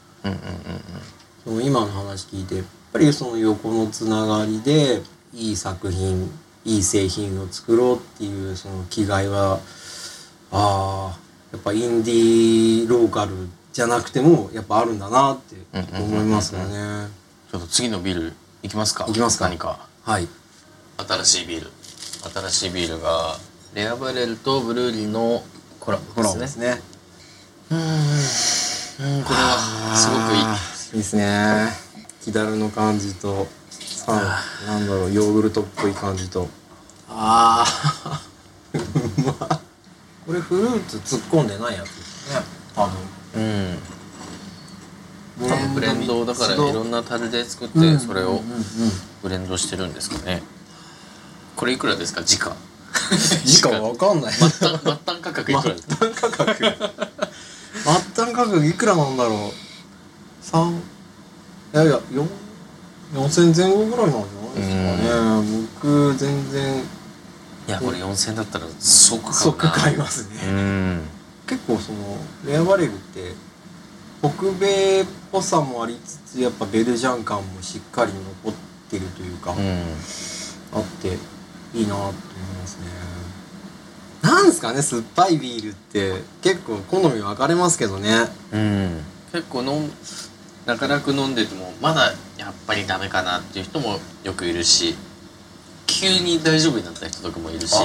今の話聞いてやっぱりその横のつながりでいい作品いい製品を作ろうっていうその気概はやっぱインディーローカルじゃなくてもやっぱあるんだなって思いますよね。
ちょっと次のビールいきますか。何か新しいビールがレアバレルとブルーリーのコラボですね。これはすごくいい
ですね。キダルの感じとなんだろうヨーグルトっぽい感じとこれフルーツ突っ込んでないやつですね多分。
多分ブレンドだからいろんな樽で作ってそれをブレンドしてるんですかね。これいくらですか？時価
わかんない。
末端価格いくらですか？
末端価格いくらなんだろう。4000前後ぐらいなんじゃないですかね。僕全然
これ4000だったら即
買いますね。結構そのレアバレルって北米っぽさもありつつやっぱベルジャン感もしっかり残ってるというか、あっていいなと思いますね。なんですかね、酸っぱいビールって結構好み分かれますけどね。
結構なかなか飲んでてもまだやっぱりダメかなっていう人もよくいるし、急に大丈夫になった人とかもいるし。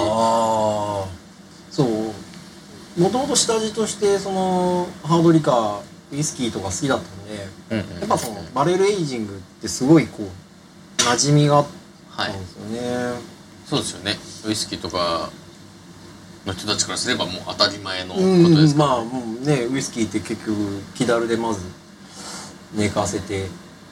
そうもともと下地としてそのハードリカーウイスキーとか好きだったんで、やっぱそのバレルエイジングってすごいこう馴染みがあったんですよね。
そうですよね。ウイスキーとかの人たちからすればもう当たり前のことですから、
まあもうねウイスキーって結局木樽でまず寝かせて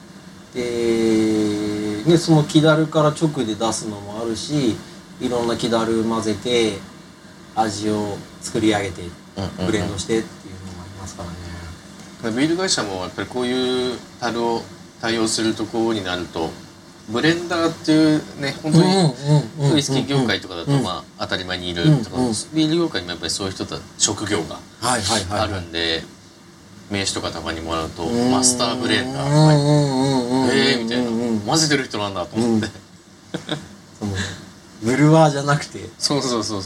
で、ね、その木樽から直で出すのもあるしいろんな木樽混ぜて味を作り上げてブレンドしてっていうのもありますからね。
ビール会社もやっぱりこういう樽を対応するところになるとブレンダーっていうね本当にウイスキー業界とかだとまあ当たり前にいるとかビール業界にもやっぱりそういう人たち職業があるんで名刺とかたまにもらうとマスターブレンダーとかみたいな混ぜてる人なんだと思って
そのブルワーじゃなくて
そう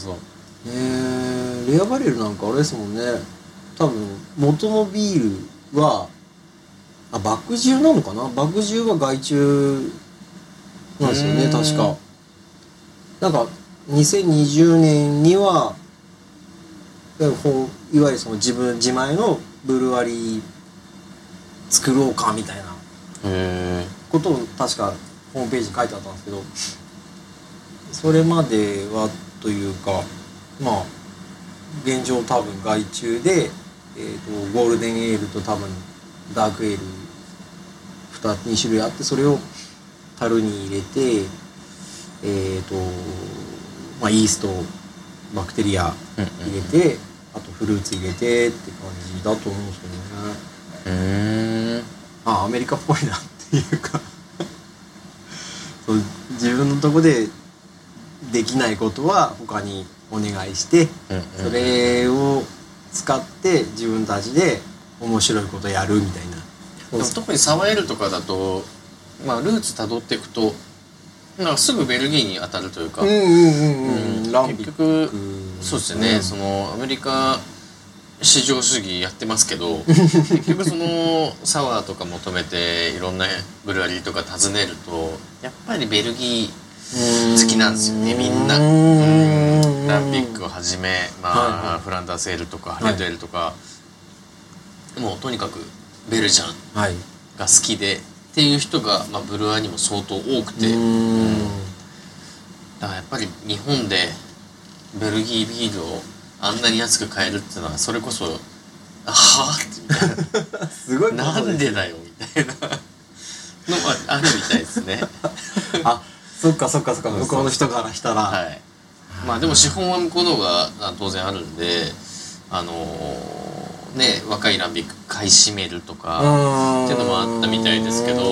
レアバレルなんかあれですもんね多分元のビールは麦汁なのかな麦汁は害虫なんですよね確かなんか2020年にはいわゆるその自前のブルワリー作ろうかみたいなことを確かホームページに書いてあったんですけどそれまではというかまあ現状多分害虫で、ゴールデンエールと多分ダークエール2種類あってそれを樽に入れてまあイーストバクテリア入れてあとフルーツ入れてって感じだと思うんですけどねアメリカっぽいなっていうかそう自分のとこでできないことは他にお願いしてそれを使って自分たちで面白いことやるみたいな。
でも特にサワエルとかだと、まあ、ルーツたどっていくとなんかすぐベルギーに当たるというか結局そうですよね、そのアメリカ市場主義やってますけど結局そのサワーとか求めていろんなブルワリーとか訪ねるとやっぱりベルギー好きなんですよねみんな。ランビックをはじめ、まあフランダースエールとかレッドエールとか、もうとにかくベルジャンが好きでっていう人が、まあ、ブルワーにも相当多くてだからやっぱり日本でベルギービールをあんなに安く買えるっていうのはそれこそはぁってみたいな
すごい
なんでだよみたいなのがあるみたいですね
そっか向こうの人からしたら
まあでも資本は向こうの方が当然あるんでね若いランビック買い占めるとかっていうのもあったみたいですけど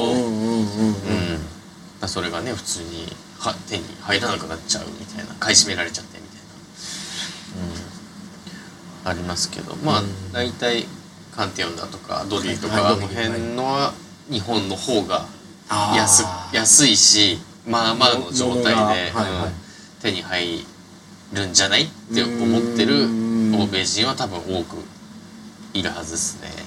それがね普通に手に入らなくなっちゃうみたいな買い占められちゃってみたいなありますけどまあ大体カンティオンだとかドリーとかあの辺のは日本の方が安いしまあまあの状態で手に入るんじゃないって思ってる欧米人は多分多くいるはずですね。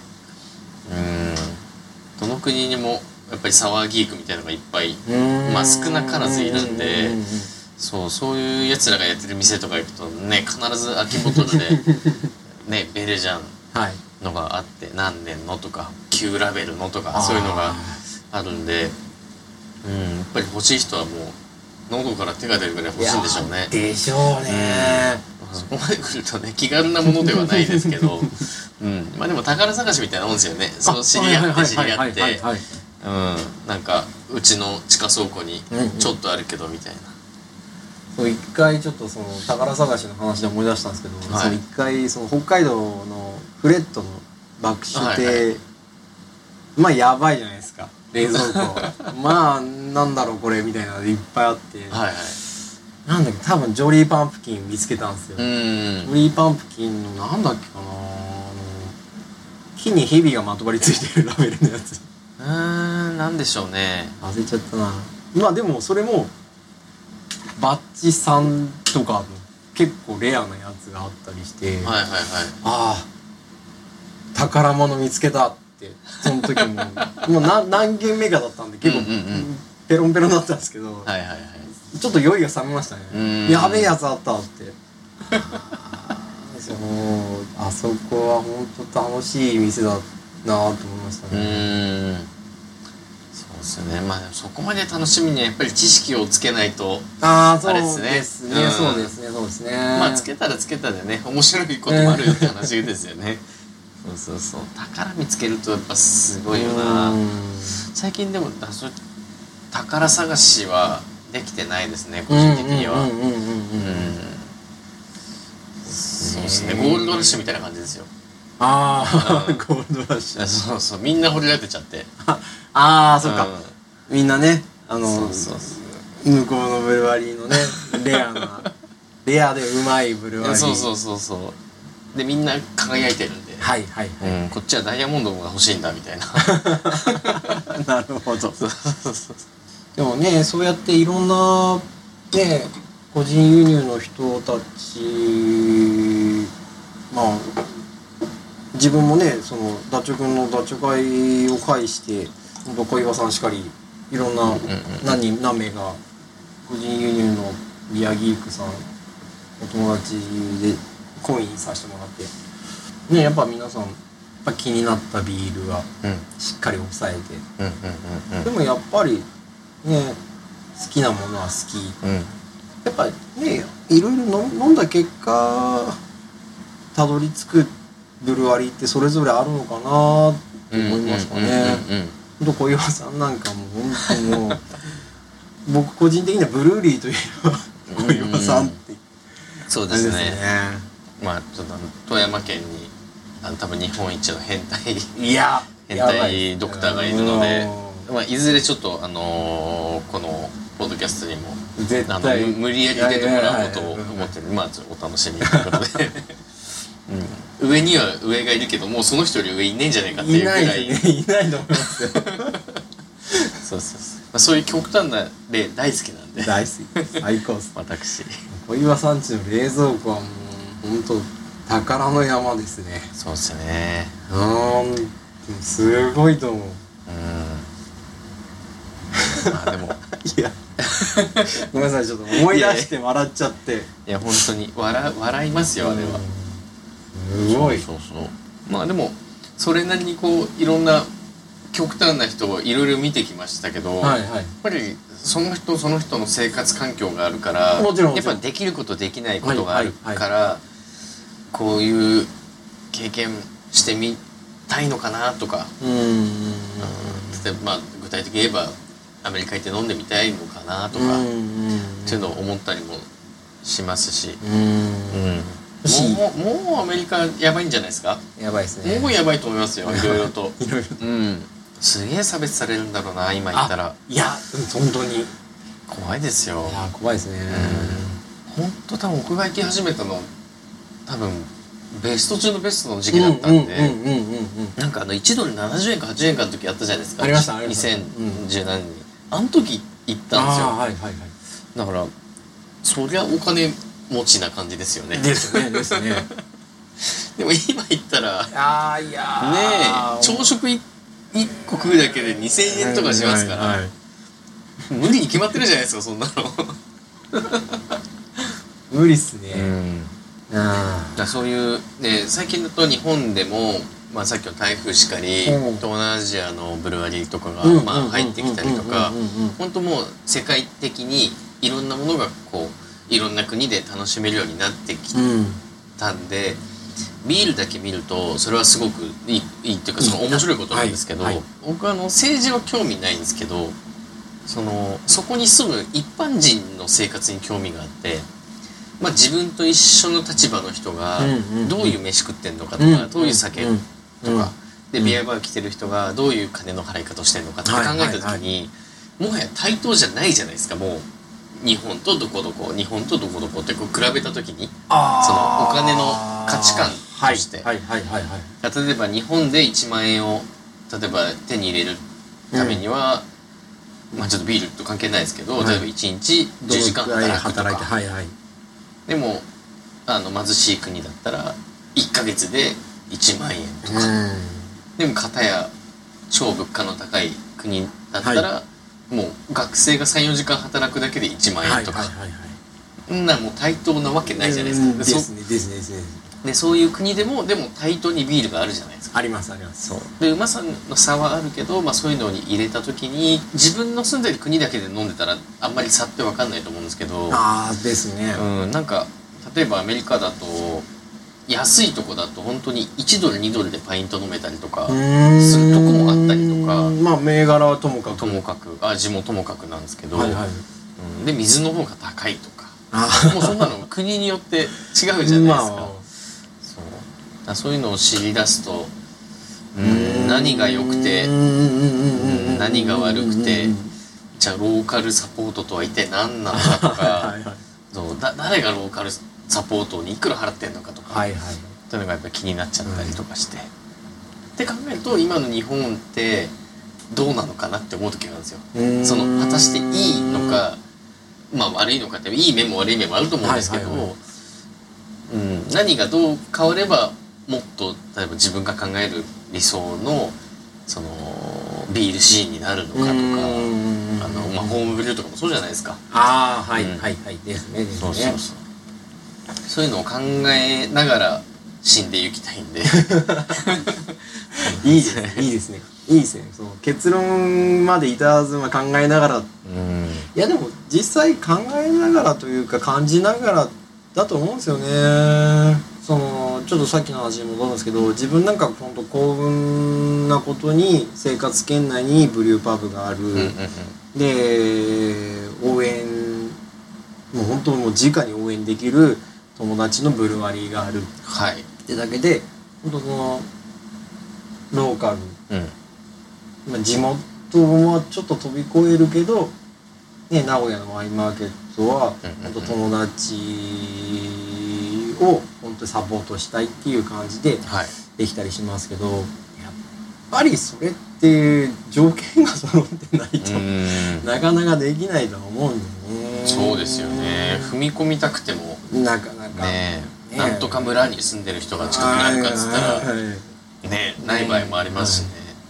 どの国にもやっぱりサワーギークみたいなのがいっぱいまあ少なからずいるんでそういうやつらがやってる店とか行くとね必ず空きボトルでねベルジャンのがあって何年のとか旧ラベルのとかそういうのがあるんでやっぱり欲しい人はもう喉から手が出るぐらい欲しいんでしょうね。
でしょうね。
そこまで来るとね気軽なものではないですけどまあでも宝探しみたいなもんですよね。その知り合ってなんかうちの地下倉庫にちょっとあるけどみたいな。
そう一回ちょっとその宝探しの話で思い出したんですけど、その一回その北海道のフレットの爆酒ってまあやばいじゃないですか冷蔵庫まあなんだろうこれみたいなのいっぱいあってなんだっけ多分ジョリーパンプキン見つけたんですよ。ジョリーパンプキンのなんだっけかな木に蛇がまとわりついてるラベルのやつ
なんでしょうね
忘れちゃったな。まあでもそれもバッチ3とか結構レアなやつがあったりして宝物見つけたってその時ももう何軒目かだったんで結構ペロンペロンだったんですけどちょっと酔いが冷めましたね。やべえやつあったってあそこは本当楽しい店だなと思いましたね。
そうですよね。まあそこまで楽しみにはやっぱり知識をつけないと
そう
れですね。
ですね、そうですね。
まあつけたらつけたでね、面白いこともあるって話ですよね。そう宝見つけるとやっぱすごいよな。最近でもそう宝探しはできてないですね、個人的には。そうですね、ゴールドラッシュみたいな感じですよ。
ゴールドラッシュ。
そうみんな掘り当てちゃって。
そっか。みんなね、向こうのブルワリーのね、レアでうまいブルワリー。
そうでみんな輝いてるんで、こっちはダイヤモンドが欲しいんだみたいな。
なるほど。でもね、そうやっていろんなね、個人輸入の人たち、自分もね、そのダチョ君のダチョ会を介して小岩さんしかりいろんな何名が個人輸入のビアギークさんお友達でコインさせてもらってね、やっぱ皆さんやっぱ気になったビールはしっかり抑えて、でもやっぱりね、好きなものは好き、やっぱね、いろいろ飲んだ結果たどり着くブルワリーってそれぞれあるのかなと思いますかね。小岩さんなんかも本当もう僕個人的にはブルーリーといえば小岩さんって
そうですね。まあちょっと富山県に多分日本一の変態ドクターがいるので、いずれちょっとこのポッドキャストにも無理やり出てもらおうと思ってる。まあちょっとお楽しみということで。上には上がいるけどもうその人より上いねえんじゃないかっていうぐらい
いないと思いますよ。
そういう極端な例大好きなんで。
大好き、最高です。
私
小岩さんちの冷蔵庫はもう本当宝の山ですね。
そうですね。
すごいと思う。
でも
いやごめんなさい、ちょっと思い出して笑っちゃって。
いや本当に笑いますよ、あれは。
すごい。
まあでもそれなりにこういろんな極端な人をいろいろ見てきましたけど、やっぱりその人の生活環境があるから、やっぱできることできないことがあるから、こういう経験してみたいのかなとか、例えば具体的に言えばアメリカ行って飲んでみたいのかなとかっていうのを思ったりもしますし。もうアメリカやばいんじゃないですか。
やばいですね。
もうやばいと思いますよ、いろいろと。すげえ差別されるんだろうな、今言ったら。
いや本当に
怖いですよ。
いや怖いですね。
本当多分僕が行き始めたの多分ベスト中のベストの時期だったんで、なんか1ドル70円か80円かの時あったじゃないですか。
ありました。
2017年にあの時行ったんですよ。だからそりゃお金持ちな感じですよね。
ですね。
でも今言ったら
いや
朝食1個食うだけで2000円とかしますから、無理に決まってるじゃないですか、そんなの。
無理っすね。
だそういうね、最近だと日本でも、さっきの台風しかり、東南アジアのブルワリーとかが入ってきたりとか、本当もう世界的にいろんなものがこういろんな国で楽しめるようになってきたんで、ビールだけ見るとそれはすごくいいっていうか、その面白いことなんですけど、僕は政治は興味ないんですけど、そこに住む一般人の生活に興味があって、自分と一緒の立場の人がどういう飯食ってんのかとか、どういう酒とかでビアバー来てる人がどういう金の払い方をしてんのかって考えた時に、もはや対等じゃないじゃないですか。もう日本とどこどこってこう比べた時に、そのお金の価値観として、例えば日本で1万円を例えば手に入れるためには、ちょっとビールと関係ないですけど、例えば1日10時間働くとか、でも貧しい国だったら1ヶ月で1万円とか、でも片や超物価の高い国だったら、もう学生が 3,4 時間働くだけで1万円とか、もう対等なわけないじゃないですか。
ですね。
でそういう国でも対等にビールがあるじゃないですか。
ありますあります。
そうでうまさの差はあるけど、そういうのに入れた時に自分の住んでる国だけで飲んでたらあんまり差って分かんないと思うんですけど、
ああですね。
なんか例えばアメリカだと安いとこだと本当に1ドル2ドルでパイント飲めたりとかするとこもあったりとか、
銘柄はともかく
味もともかくなんですけど、
はいはい、
で水の方が高いとかもうそんなの国によって違うじゃないですか。そういうのを知り出すと何が良くて何が悪くて、じゃあローカルサポートとは一体何なのかとかはい、はい、誰がローカルサポートにいくら払ってんのかとか、はいはい、というのがやっぱり気になっちゃったりとかして、って考えると今の日本ってどうなのかなって思う時があるんですよ。その果たしていいのか、悪いのかっていい面も悪い面もあると思うんですけど、何がどう変わればもっと例えば自分が考える理想のそのビールシーンになるのかとか、ホームブリューとかもそうじゃないですか。
はいはいはいですね。
そういうのを考えながら死んでいきたいんで
いいですねいいですねいいですね。その結論まで至らず考えながら、いやでも実際考えながらというか感じながらだと思うんですよね。そのちょっとさっきの話に戻るんですけど、自分なんか本当幸運なことに生活圏内にブリューパブがある、で応援もう本当もう直に応援できる友達のブルワリーがある、はい、ってだけで本当そのローカル、地元はちょっと飛び越えるけど、ね、名古屋のワインマーケットは本当友達を本当にサポートしたいっていう感じでできたりしますけど、やっぱりそれって条件が揃ってないとなかなかできないとは思うんだよね。
そうですよね。踏み込みたくても
なかなか
なんとか村に住んでる人が近くにあるかっつったらね、ない場合もありますしね。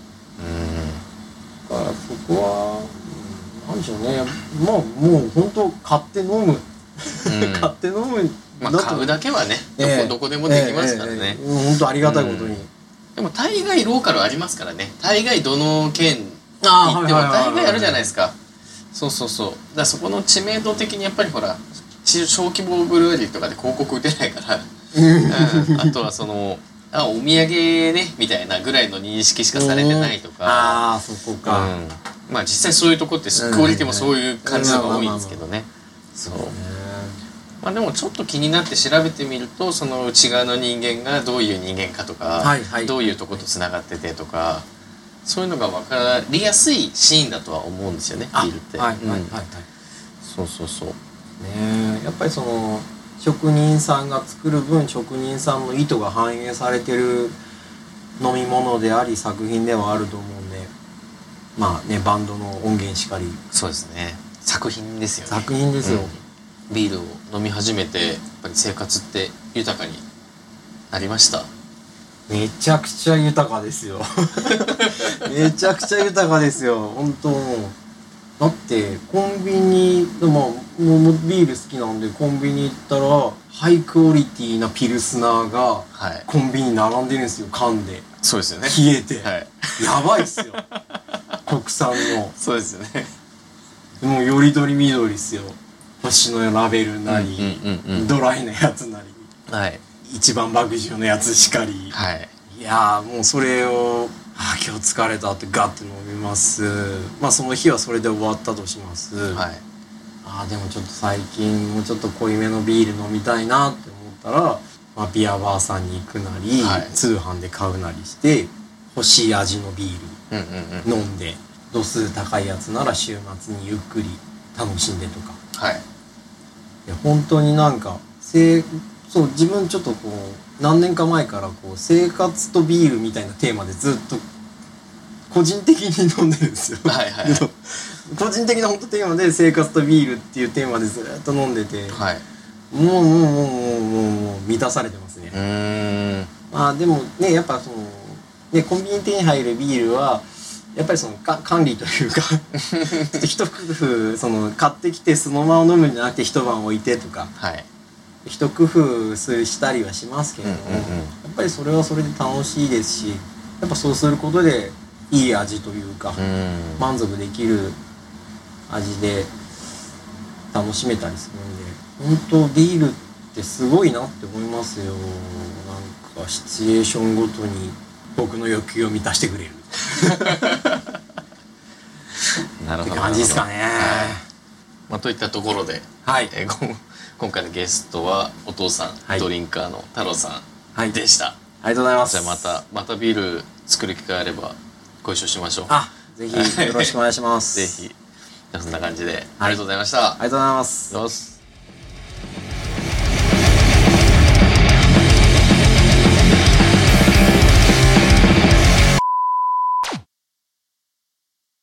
だからそこはなんでしょうね。もう本当買って飲む買って飲む。
買うだけはね、どこでもできますからね。
本当ありがたいことに。
でも大概ローカルありますからね。大概どの県に行っても大概あるじゃないですか。そうそうそう。だからそこの知名度的にやっぱりほら小規模ブルワリーとかで広告打てないからあとはそのお土産ねみたいなぐらいの認識しかされてないとか、
そこか、
実際そういうとこってクオリティもそういう感じのが多いんですけどね。でもちょっと気になって調べてみると、その内側の人間がどういう人間かとか、どういうとことつながっててとか、そういうのが分かりやすいシーンだとは思うんですよね、ビールって。そうそうそう。
ね、やっぱりその職人さんが作る分職人さんの意図が反映されてる飲み物であり作品ではあると思うんで、バンドの音源しかり。
そうですね。作品ですよね。
作品ですよ。
ビールを飲み始めてやっぱり生活って豊かになりました？
めちゃくちゃ豊かですよめちゃくちゃ豊かですよ本当。だってコンビニもうビール好きなんでコンビニ行ったらハイクオリティなピルスナーがコンビニに並んでるんですよ、缶で。
そうですよね。
冷えて、やばいっすよ国産の。
そうですよね。
もうよりどりみどりっすよ。星のラベルなり、ドライなやつなり、一番麦汁のやつしかり、いやもうそれを今日疲れたってガッて飲みます。その日はそれで終わったとします。でもちょっと最近もうちょっと濃いめのビール飲みたいなって思ったら、ビアバーさんに行くなり、通販で買うなりして欲しい味のビール飲んで、度数高いやつなら週末にゆっくり楽しんでとか。いや本当になんかそう自分ちょっとこう何年か前からこう生活とビールみたいなテーマでずっと個人的に飲んでるんですよ個人的な本当テーマで生活とビールっていうテーマでずっと飲んでて、もう満たされてますね。でもねやっぱそのねコンビニに手に入るビールはやっぱりその管理というか一工夫その買ってきてそのまま飲むんじゃなくて一晩置いてとか、 一工夫したりはしますけれども、やっぱりそれはそれで楽しいですし、やっぱそうすることでいい味というか、満足できる味で楽しめたりするんで、本当ビールってすごいなって思いますよ。なんかシチュエーションごとに僕の欲求を満たしてくれる
なるほど
って感じですかね。
といったところで、
はい、
今回のゲストはお父さん、はい、ドリンカーの太郎さんでした、はい、
ありがとうございます。
じゃあまたビール作る機会あればご一緒しましょう。
ぜひよろしくお願いします
ぜひ。じゃあそんな感じで、ありがとうございました。
ありがとうございます。